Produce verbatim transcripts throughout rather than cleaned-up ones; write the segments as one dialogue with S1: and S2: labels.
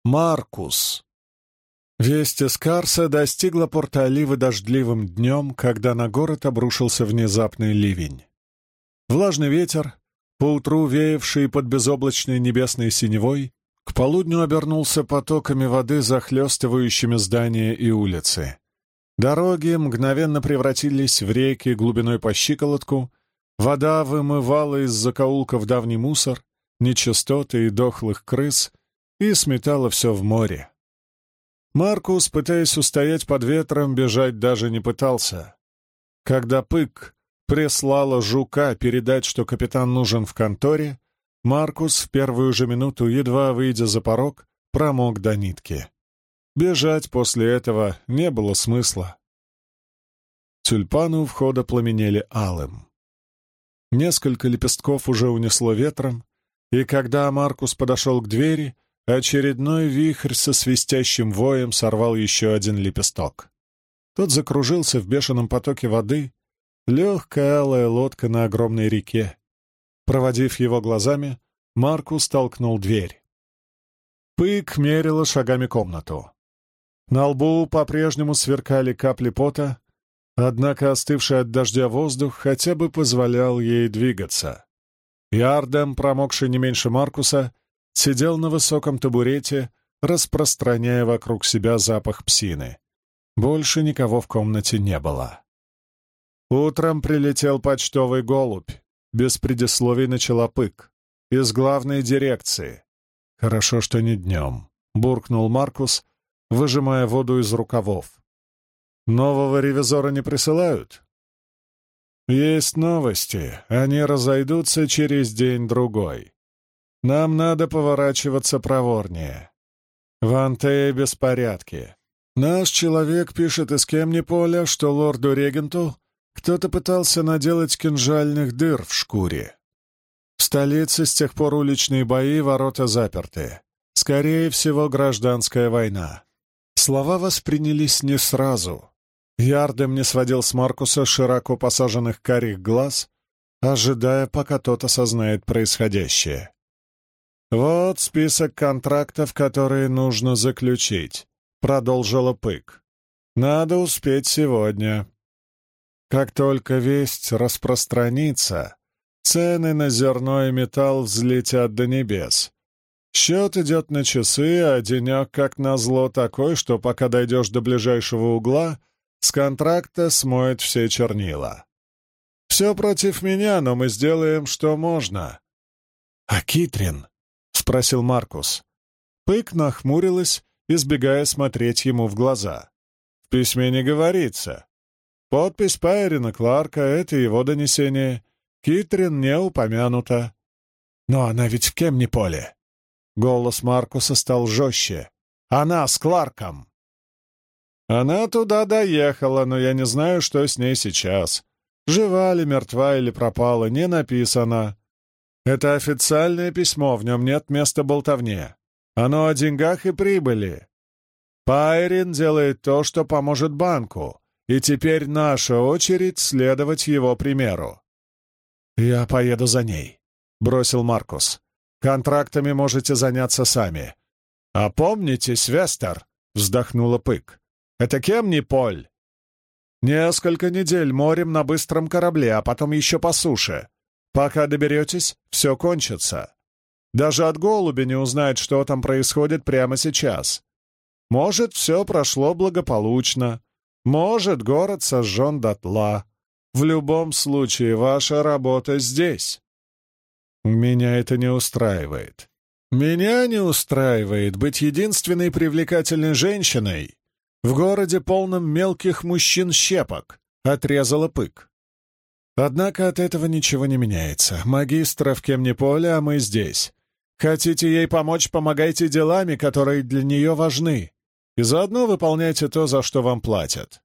S1: Маркус. Весть из Карса достигла Порто-Оливы дождливым днем, когда на город обрушился внезапный ливень. Влажный ветер, поутру веявший под безоблачной небесной синевой, к полудню обернулся потоками воды, захлестывающими здания и улицы. Дороги мгновенно превратились в реки глубиной по щиколотку, вода вымывала из закоулков давний мусор, нечистоты и дохлых крыс и сметала все в море. Маркус, пытаясь устоять под ветром, бежать даже не пытался. Когда Пык прислала жука передать, что капитан нужен в конторе, Маркус в первую же минуту, едва выйдя за порог, промок до нитки. Бежать после этого не было смысла. Тюльпаны у входа пламенели алым. Несколько лепестков уже унесло ветром, и когда Маркус подошел к двери, очередной вихрь со свистящим воем сорвал еще один лепесток. Тот закружился в бешеном потоке воды, легкая алая лодка на огромной реке. Проводив его глазами, Маркус толкнул дверь. Пык мерила шагами комнату. На лбу по-прежнему сверкали капли пота, однако остывший от дождя воздух хотя бы позволял ей двигаться. Ярдем, промокший не меньше Маркуса, сидел на высоком табурете, распространяя вокруг себя запах псины. Больше никого в комнате не было. Утром прилетел почтовый голубь. Без предисловий начала Пык. Из главной дирекции. «Хорошо, что не днем», — буркнул Маркус, выжимая воду из рукавов. «Нового ревизора не присылают?» «Есть новости. Они разойдутся через день-другой. Нам надо поворачиваться проворнее. В Антее беспорядки. Наш человек пишет из Кемниполя, что лорду-регенту кто-то пытался наделать кинжальных дыр в шкуре. В столице с тех пор уличные бои, ворота заперты. Скорее всего, гражданская война». Слова воспринялись не сразу. Ярдем не сводил с Маркуса широко посаженных карих глаз, ожидая, пока тот осознает происходящее. «Вот список контрактов, которые нужно заключить», — продолжила Пык. «Надо успеть сегодня. Как только весть распространится, цены на зерно и металл взлетят до небес. Счет идет на часы, а денек, как назло, такой, что пока дойдешь до ближайшего угла, с контракта смоет все чернила. Все против меня, но мы сделаем, что можно». «А Китрин?» — спросил Маркус. Пык нахмурилась, избегая смотреть ему в глаза. «В письме не говорится. Подпись Пайрина Кларка — это его донесение. Китрин не упомянута». «Но она ведь в Кемниполе». Голос Маркуса стал жестче. «Она с Кларком». «Она туда доехала, но я не знаю, что с ней сейчас. Жива ли, мертва или пропала, не написано. Это официальное письмо, в нем нет места болтовне. Оно о деньгах и прибыли. Пайрин делает то, что поможет банку, и теперь наша очередь следовать его примеру». «Я поеду за ней», — бросил Маркус. «Контрактами можете заняться сами». «Опомнитесь, Вестер», — вздохнула Пык. «Это Кемниполь. Несколько недель морем на быстром корабле, а потом еще по суше. Пока доберетесь, все кончится. Даже от голубя не узнает, что там происходит прямо сейчас. Может, все прошло благополучно. Может, город сожжен дотла. В любом случае, ваша работа здесь». «Меня это не устраивает. Меня не устраивает быть единственной привлекательной женщиной в городе, полном мелких мужчин-щепок», — отрезала Пык. «Однако от этого ничего не меняется. Магистра в Кемниполе, а мы здесь. Хотите ей помочь, помогайте делами, которые для нее важны, и заодно выполняйте то, за что вам платят».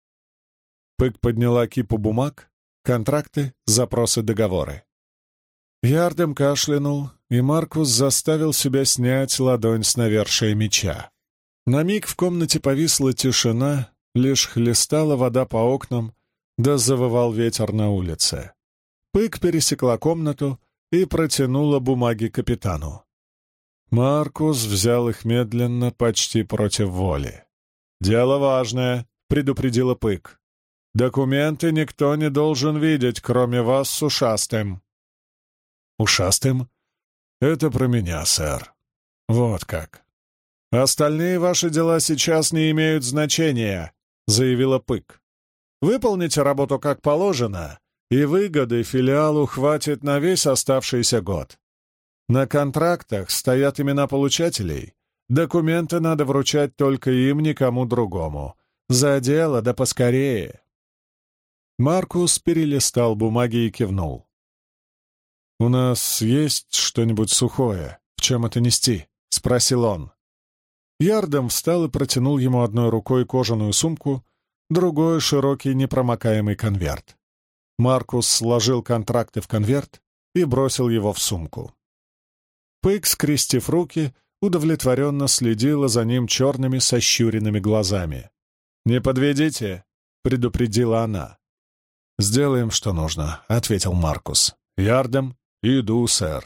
S1: Пык подняла кипу бумаг, контракты, запросы, договоры. Ярдем кашлянул, и Маркус заставил себя снять ладонь с навершия меча. На миг в комнате повисла тишина, лишь хлестала вода по окнам, да завывал ветер на улице. Пык пересекла комнату и протянула бумаги капитану. Маркус взял их медленно, почти против воли. «Дело важное», — предупредила Пык. «Документы никто не должен видеть, кроме вас с Ушастым». «Ушастым? Это про меня, сэр. Вот как. Остальные ваши дела сейчас не имеют значения», — заявила Пык. «Выполните работу как положено, и выгоды филиалу хватит на весь оставшийся год. На контрактах стоят имена получателей, документы надо вручать только им, никому другому. За дело, да поскорее». Маркус перелистал бумаги и кивнул. «У нас есть что-нибудь сухое? В чем это нести?» — спросил он. Ярдом встал и протянул ему одной рукой кожаную сумку, другой — широкий непромокаемый конверт. Маркус сложил контракты в конверт и бросил его в сумку. Пык, скрестив руки, удовлетворенно следила за ним черными сощуренными глазами. «Не подведите!» — предупредила она. «Сделаем, что нужно», — ответил Маркус. «Ярдом, иду, сэр».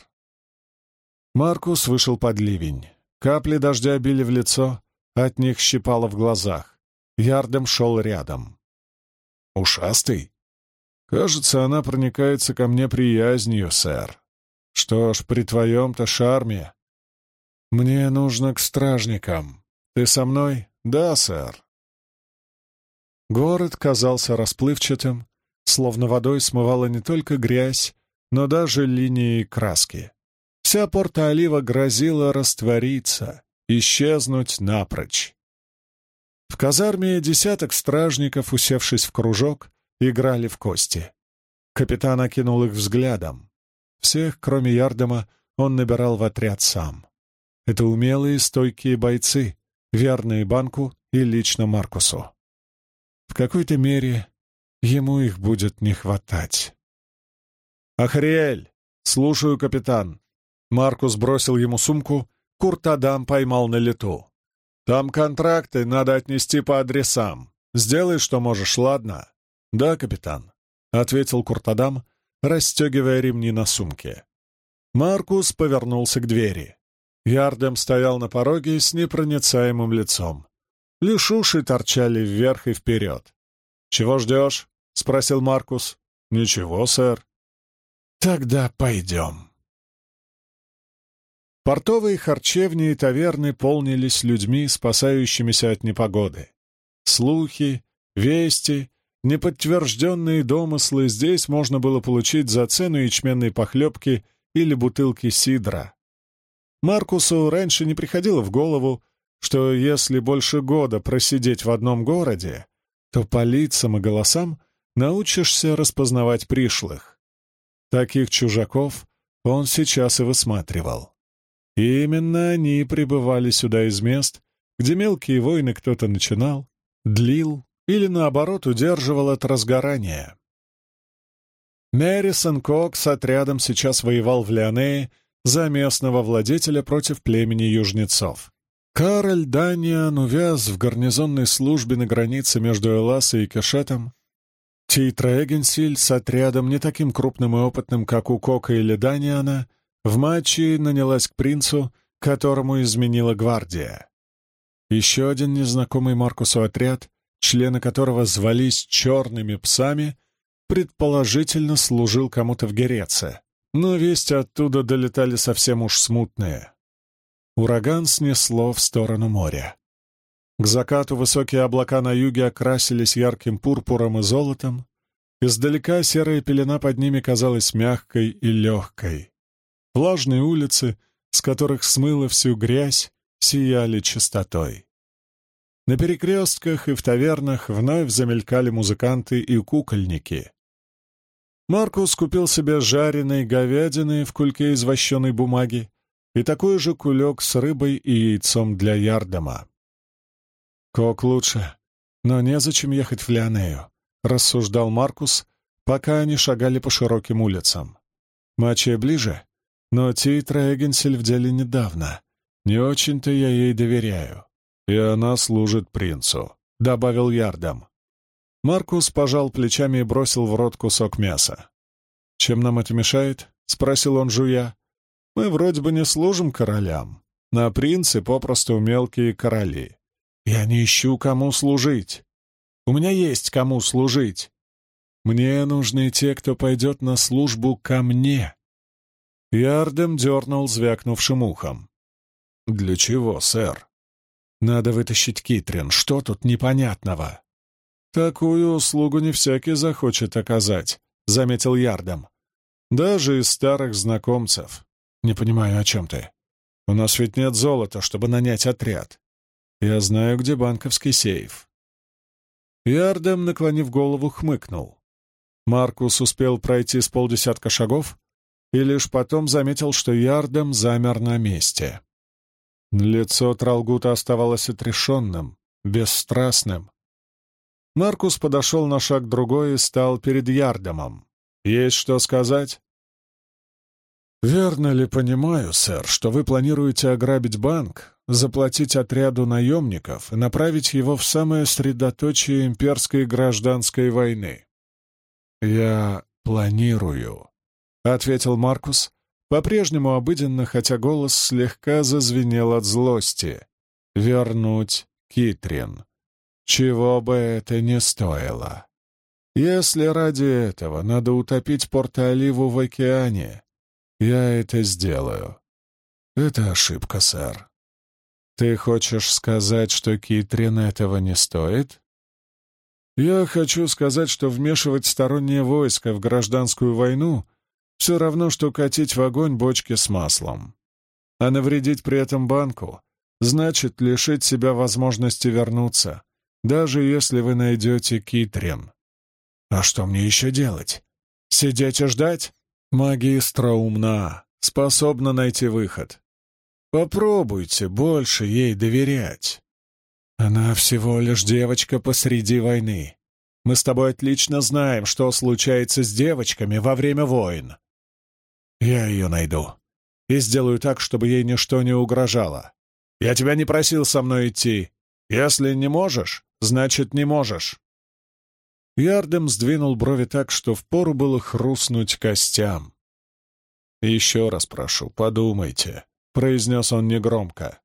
S1: Маркус вышел под ливень. Капли дождя били в лицо, от них щипало в глазах. Ярдом шел рядом. «Ушастый? Кажется, она проникается ко мне приязнью, сэр. Что ж, при твоем-то шарме. Мне нужно к стражникам. Ты со мной?» «Да, сэр». Город казался расплывчатым, словно водой смывала не только грязь, но даже линии краски. Вся Порто-Олива грозила раствориться, исчезнуть напрочь. В казарме десяток стражников, усевшись в кружок, играли в кости. Капитан окинул их взглядом. Всех, кроме Ярдема, он набирал в отряд сам. Это умелые, стойкие бойцы, верные Банку и лично Маркусу. В какой-то мере ему их будет не хватать. «Ахриэль! Слушаю, капитан!» Маркус бросил ему сумку, Куртадам поймал на лету. «Там контракты надо отнести по адресам. Сделай, что можешь, ладно?» «Да, капитан», — ответил Куртадам, расстегивая ремни на сумке. Маркус повернулся к двери. Ярдем стоял на пороге с непроницаемым лицом. Лишь уши торчали вверх и вперед. «Чего ждешь?» — спросил Маркус. «Ничего, сэр». «Тогда пойдем». Портовые харчевни и таверны полнились людьми, спасающимися от непогоды. Слухи, вести, неподтвержденные домыслы здесь можно было получить за цену ячменной похлебки или бутылки сидра. Маркусу раньше не приходило в голову, что если больше года просидеть в одном городе, то по лицам и голосам научишься распознавать пришлых. Таких чужаков он сейчас и высматривал. И именно они прибывали сюда из мест, где мелкие войны кто-то начинал, длил или, наоборот, удерживал от разгорания. Мэрисон Кок с отрядом сейчас воевал в Леонее за местного владетеля против племени южнецов. Кароль Даниан увяз в гарнизонной службе на границе между Эласой и Кешетом. Титра Эгенсиль с отрядом, не таким крупным и опытным, как у Кока или Даниана, в матче нанялась к принцу, которому изменила гвардия. Еще один незнакомый Маркусу отряд, члены которого звались «черными псами», предположительно служил кому-то в Гереце, но вести оттуда долетали совсем уж смутные. Ураган снесло в сторону моря. К закату высокие облака на юге окрасились ярким пурпуром и золотом, издалека серая пелена под ними казалась мягкой и легкой. Влажные улицы, с которых смыло всю грязь, сияли чистотой. На перекрестках и в тавернах вновь замелькали музыканты и кукольники. Маркус купил себе жареной говядины в кульке из вощеной бумаги и такой же кулек с рыбой и яйцом для Ярдема. «Кок лучше, но незачем ехать в Леонею», — рассуждал Маркус, пока они шагали по широким улицам. «Мачия ближе, но Титра Эгенсиль в деле недавно. Не очень-то я ей доверяю. И она служит принцу», — добавил Ярдем. Маркус пожал плечами и бросил в рот кусок мяса. «Чем нам это мешает?» — спросил он, жуя. «Мы вроде бы не служим королям, На принцы попросту мелкие короли. Я не ищу, кому служить. У меня есть кому служить. Мне нужны те, кто пойдет на службу ко мне. Ярдем дернул звякнувшим ухом. «Для чего, сэр?» «Надо вытащить Китрин. Что тут непонятного?» «Такую услугу не всякий захочет оказать», — заметил Ярдем. «Даже из старых знакомцев. Не понимаю, о чем ты. У нас ведь нет золота, чтобы нанять отряд. Я знаю, где банковский сейф». Ярдем, наклонив голову, хмыкнул. Маркус успел пройти с полдесятка шагов и лишь потом заметил, что Ярдем замер на месте. Лицо Тралгута оставалось отрешенным, бесстрастным. Маркус подошел на шаг другой и стал перед Ярдемом. «Есть что сказать?» «Верно ли понимаю, сэр, что вы планируете ограбить банк, заплатить отряду наемников и направить его в самое средоточие имперской гражданской войны?» «Я планирую», — ответил Маркус, по-прежнему обыденно, хотя голос слегка зазвенел от злости. «Вернуть Китрин. Чего бы это ни стоило. Если ради этого надо утопить Порто-Оливу в океане, я это сделаю. Это ошибка, сэр. Ты хочешь сказать, что Китрин этого не стоит?» «Я хочу сказать, что вмешивать стороннее войско в гражданскую войну все равно, что катить в огонь бочки с маслом. А навредить при этом банку значит лишить себя возможности вернуться, даже если вы найдете Китрин. А что мне еще делать? Сидеть и ждать? Магистра умна, способна найти выход. Попробуйте больше ей доверять. Она всего лишь девочка посреди войны. Мы с тобой отлично знаем, что случается с девочками во время войн. Я ее найду и сделаю так, чтобы ей ничто не угрожало. Я тебя не просил со мной идти. Если не можешь, значит, не можешь». Ярдем сдвинул брови так, что впору было хрустнуть костям. «Еще раз прошу, подумайте», — произнес он негромко.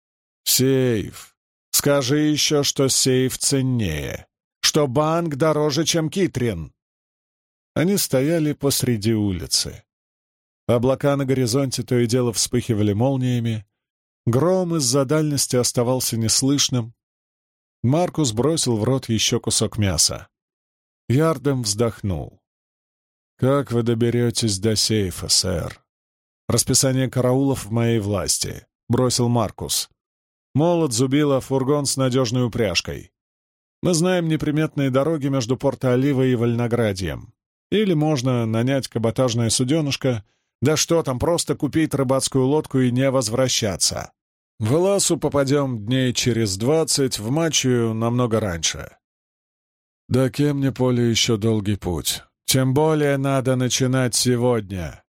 S1: «Сейф. Скажи еще, что сейф ценнее, что банк дороже, чем Китрин». Они стояли посреди улицы. Облака на горизонте то и дело вспыхивали молниями. Гром из-за дальности оставался неслышным. Маркус бросил в рот еще кусок мяса. Ярдем вздохнул. «Как вы доберетесь до сейфа, сэр?» «Расписание караулов в моей власти», — бросил Маркус. «Молот, зубило, фургон с надежной упряжкой. Мы знаем неприметные дороги между Порто-Оливой и Вольноградьем. Или можно нанять каботажное суденышко, да что там, просто купить рыбацкую лодку и не возвращаться. В Эласу попадем дней через двадцать, в Мачию намного раньше. До Кемни-Поля еще долгий путь. Тем более надо начинать сегодня».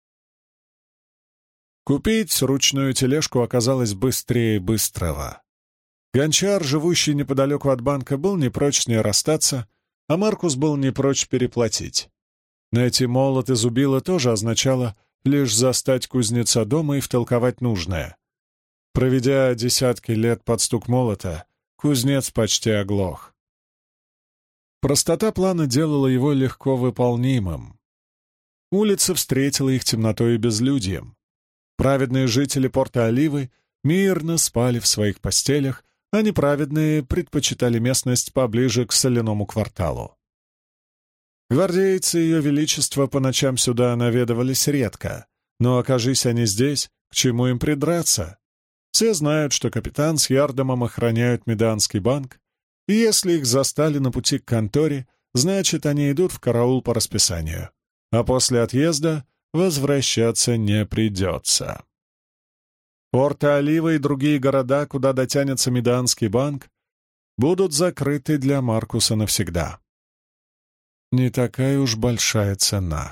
S1: Купить ручную тележку оказалось быстрее быстрого. Гончар, живущий неподалеку от банка, был не прочь с ней расстаться, а Маркус был не прочь переплатить. Найти молот и зубило тоже означало лишь застать кузнеца дома и втолковать нужное. Проведя десятки лет под стук молота, кузнец почти оглох. Простота плана делала его легко выполнимым. Улица встретила их темнотой и безлюдьем. Праведные жители Порто-Оливы мирно спали в своих постелях, а неправедные предпочитали местность поближе к соляному кварталу. Гвардейцы Ее Величества по ночам сюда наведывались редко, но, окажись они здесь, к чему им придраться? Все знают, что капитан с Ярдемом охраняют Меданский банк, и если их застали на пути к конторе, значит, они идут в караул по расписанию, а после отъезда возвращаться не придется. Порто-Олива и другие города, куда дотянется Меданский банк, будут закрыты для Маркуса навсегда. Не такая уж большая цена.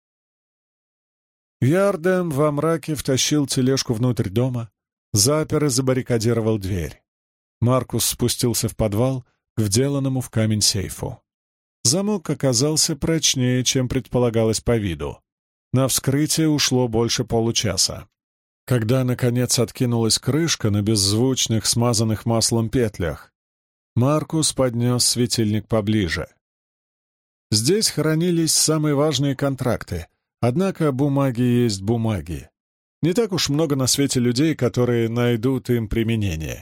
S1: Ярдем во мраке втащил тележку внутрь дома, запер и забаррикадировал дверь. Маркус спустился в подвал к вделанному в камень сейфу. Замок оказался прочнее, чем предполагалось по виду. На вскрытие ушло больше получаса. Когда, наконец, откинулась крышка на беззвучных, смазанных маслом петлях, Маркус поднес светильник поближе. Здесь хранились самые важные контракты, однако бумаги есть бумаги. Не так уж много на свете людей, которые найдут им применение.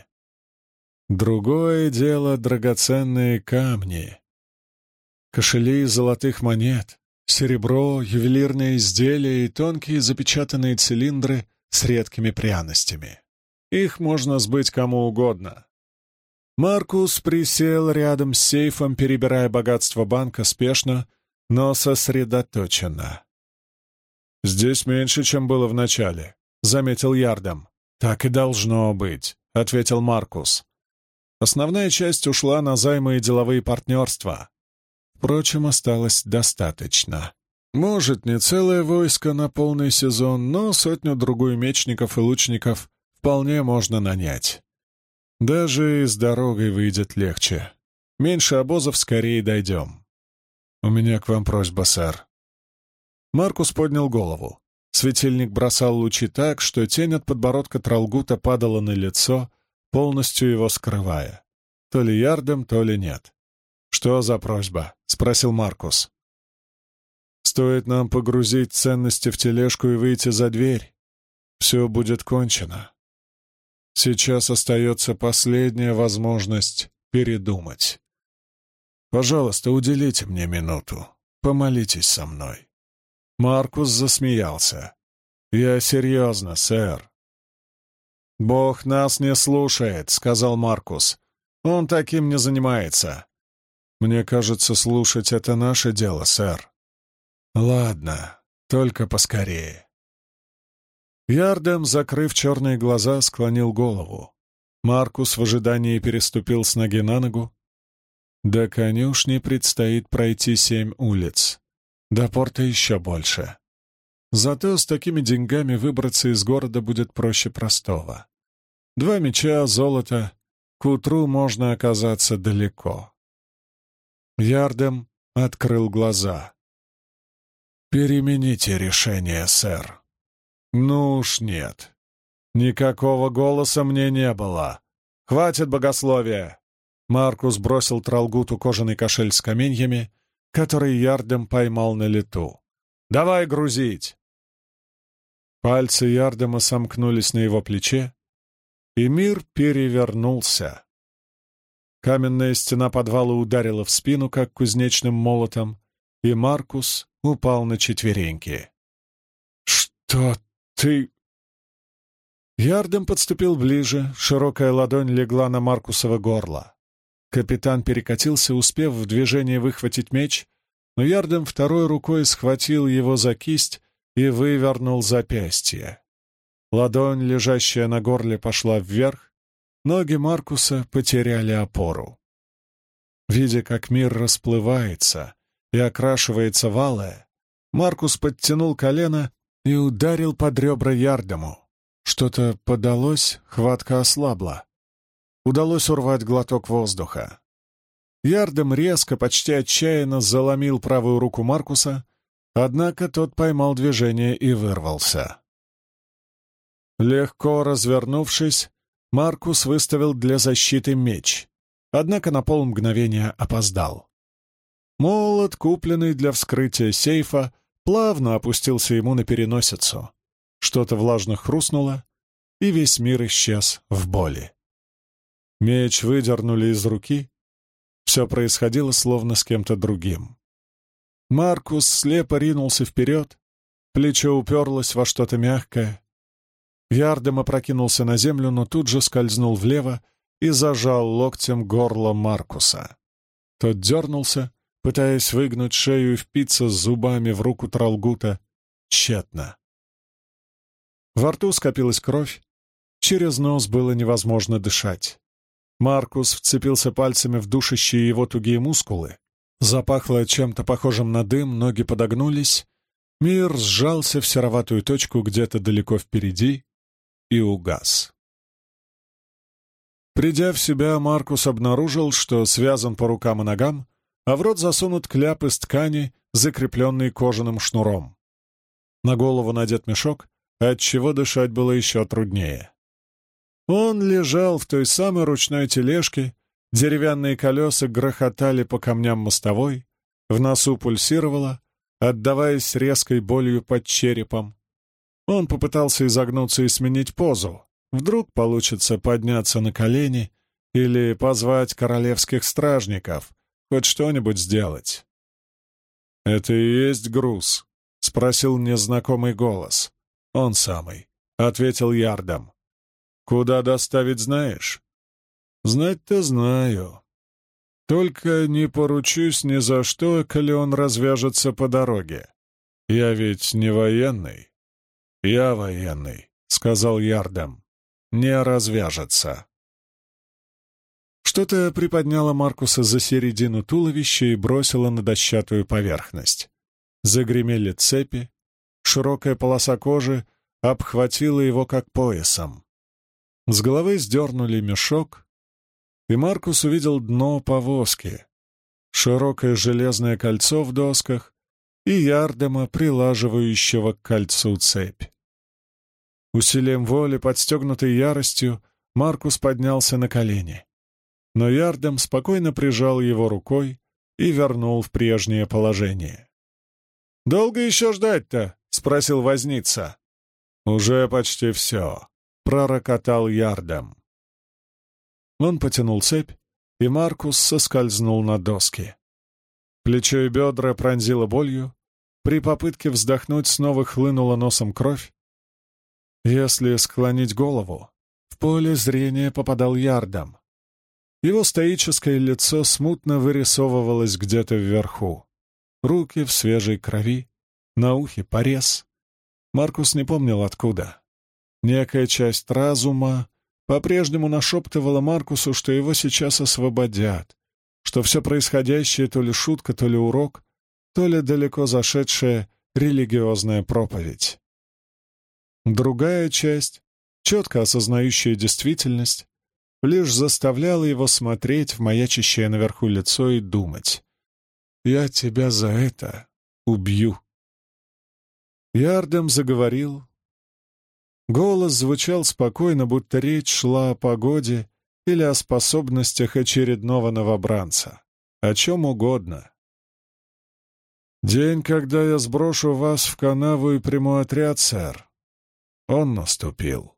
S1: Другое дело — драгоценные камни. Кошели из золотых монет, серебро, ювелирные изделия и тонкие запечатанные цилиндры с редкими пряностями. Их можно сбыть кому угодно. Маркус присел рядом с сейфом, перебирая богатство банка спешно, но сосредоточенно. «Здесь меньше, чем было в начале», — заметил Ярдам. «Так и должно быть», — ответил Маркус. «Основная часть ушла на займы и деловые партнерства. Впрочем, осталось достаточно. Может, не целое войско на полный сезон, но сотню-другую мечников и лучников вполне можно нанять. Даже и с дорогой выйдет легче. Меньше обозов, скорее дойдем. У меня к вам просьба, сэр». Маркус поднял голову. Светильник бросал лучи так, что тень от подбородка Тралгута падала на лицо, полностью его скрывая. То ли Ярдам, то ли нет. «Что за просьба?» — спросил Маркус. «Стоит нам погрузить ценности в тележку и выйти за дверь. Все будет кончено. Сейчас остается последняя возможность передумать. Пожалуйста, уделите мне минуту. Помолитесь со мной». Маркус засмеялся. «Я серьезно, сэр». «Бог нас не слушает», — сказал Маркус. «Он таким не занимается». «Мне кажется, слушать — это наше дело, сэр». «Ладно, только поскорее». Ярдам, закрыв черные глаза, склонил голову. Маркус в ожидании переступил с ноги на ногу. До конюшни предстоит пройти семь улиц. До порта еще больше. Зато с такими деньгами выбраться из города будет проще простого. Два меча, золото. К утру можно оказаться далеко. Ярдам открыл глаза. «Перемените решение, сэр». «Ну уж нет. Никакого голоса мне не было. Хватит богословия!» Маркус бросил Тралгуту кожаный кошель с каменьями, который Ярдам поймал на лету. «Давай грузить!» Пальцы Ярдама сомкнулись на его плече, и мир перевернулся. Каменная стена подвала ударила в спину, как кузнечным молотом, и Маркус упал на четвереньки. «Что ты...» Ярдам подступил ближе, широкая ладонь легла на Маркусово горло. Капитан перекатился, успев в движении выхватить меч, но Ярдам второй рукой схватил его за кисть и вывернул запястье. Ладонь, лежащая на горле, пошла вверх, ноги Маркуса потеряли опору. Видя, как мир расплывается и окрашивается в алое, Маркус подтянул колено и ударил под ребра Ярдаму. Что-то подалось, хватка ослабла. Удалось урвать глоток воздуха. Ярдам резко, почти отчаянно заломил правую руку Маркуса, однако тот поймал движение и вырвался. Легко развернувшись, Маркус выставил для защиты меч, однако на полмгновения опоздал. Молот, купленный для вскрытия сейфа, плавно опустился ему на переносицу. Что-то влажно хрустнуло, и весь мир исчез в боли. Меч выдернули из руки. Все происходило словно с кем-то другим. Маркус слепо ринулся вперед, плечо уперлось во что-то мягкое. Ярдам опрокинулся на землю, но тут же скользнул влево и зажал локтем горло Маркуса. Тот дернулся, пытаясь выгнуть шею и впиться зубами в руку Тралгута. Тщетно. Во рту скопилась кровь, через нос было невозможно дышать. Маркус вцепился пальцами в душащие его тугие мускулы. Запахло чем-то похожим на дым, ноги подогнулись. Мир сжался в сероватую точку где-то далеко впереди и угас. Придя в себя, Маркус обнаружил, что связан по рукам и ногам, а в рот засунут кляп из ткани, закрепленный кожаным шнуром. На голову надет мешок, отчего дышать было еще труднее. Он лежал в той самой ручной тележке, деревянные колеса грохотали по камням мостовой, в носу пульсировало, отдаваясь резкой болью под черепом. Он попытался изогнуться и сменить позу. Вдруг получится подняться на колени или позвать королевских стражников, хоть что-нибудь сделать. «Это и есть груз?» — спросил незнакомый голос. «Он самый», — ответил Ярдам. «Куда доставить, знаешь?» «Знать-то знаю. Только не поручусь ни за что, коли он развяжется по дороге. Я ведь не военный». «Я военный», — сказал Ярдам. «Не развяжется». Что-то приподняло Маркуса за середину туловища и бросило на дощатую поверхность. Загремели цепи, широкая полоса кожи обхватила его как поясом. С головы сдернули мешок, и Маркус увидел дно повозки, широкое железное кольцо в досках и Ярдама, прилаживающего к кольцу цепь. Усилием воли, подстегнутой яростью, Маркус поднялся на колени. Но Ярдам спокойно прижал его рукой и вернул в прежнее положение. «Долго еще ждать-то?» — спросил возница. «Уже почти все», — пророкотал Ярдам. Он потянул цепь, и Маркус соскользнул на доски. Плечо и бедра пронзило болью. При попытке вздохнуть снова хлынула носом кровь. Если склонить голову, в поле зрения попадал Ярдам. Его стоическое лицо смутно вырисовывалось где-то вверху. Руки в свежей крови, на ухе порез. Маркус не помнил откуда. Некая часть разума по-прежнему нашептывала Маркусу, что его сейчас освободят, что все происходящее то ли шутка, то ли урок, то ли далеко зашедшая религиозная проповедь. Другая часть, четко осознающая действительность, лишь заставляла его смотреть в маячащее наверху лицо и думать: «Я тебя за это убью». Ярдам заговорил. Голос звучал спокойно, будто речь шла о погоде или о способностях очередного новобранца. О чем угодно. «День, когда я сброшу вас в канаву и приму отряд, сэр, он наступил».